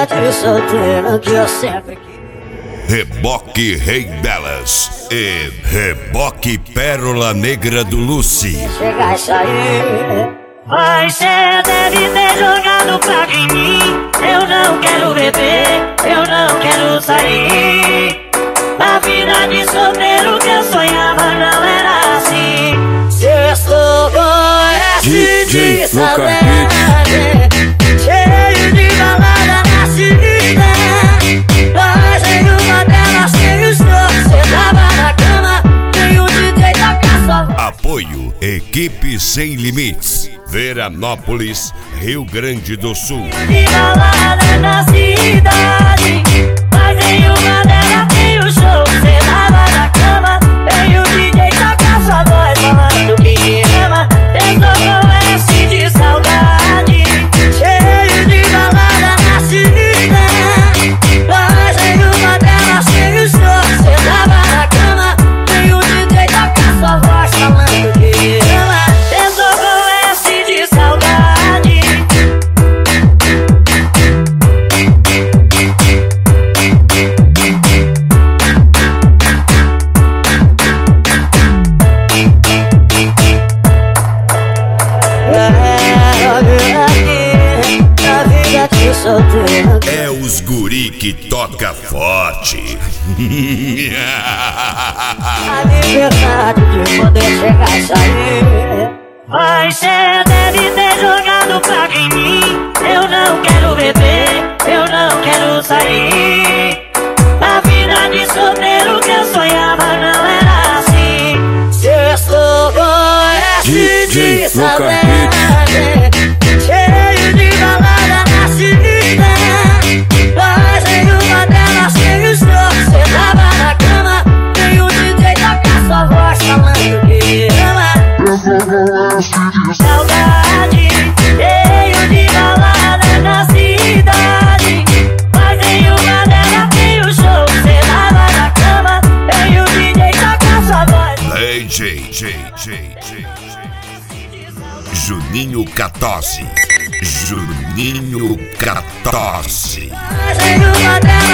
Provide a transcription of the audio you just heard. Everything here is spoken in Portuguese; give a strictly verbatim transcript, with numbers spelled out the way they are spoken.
de solteiro que eu sempre quis. Reboque Rei delas e Reboque Pérola Negra do Lucy. Chegar e sair, mas cê deve ter jogado praga em mim. Eu não quero beber, eu não quero sair. A vida de solteiro que eu sonhava não era assim. Sextou com esse de saudade, cheio de balada na cidade. Mas em uma delas sem os dois, cê tava na cama, tem o D J tocar sua voz. Apoio Equipe Sem Limites, Veranópolis, Rio Grande do Sul. De balada na cidade, mas em uma delas tem o show. Cê tava na cama, tem o D J tocar sua voz, falando que me ama. Tentou com esse de saudade, cheio de balada na cidade. Mas em uma delas tem os dois, cê tava na cama, tem o D J tocar sua voz, falando que me ama. Tentou com esse de saudade. É os guri que toca forte. A liberdade de poder chegar e sair. Mas cê deve ter jogado praga em mim. Eu não quero beber, eu não quero sair. A vida de solteiro que eu sonhava não era assim. Sextou com esse de saudade, cheio de balada na cidade. Mas em uma delas tem os dois, cê tava na cama, tem o D J tocar sua voz, falando que me ama. Saudade, cheio de balada na cidade. Mas em uma delas tem o show, cê tava na cama, tem o D J tocar sua voz. D J, J, J, J, Juninho quatorze. Juninho quatorze. Mas em uma delas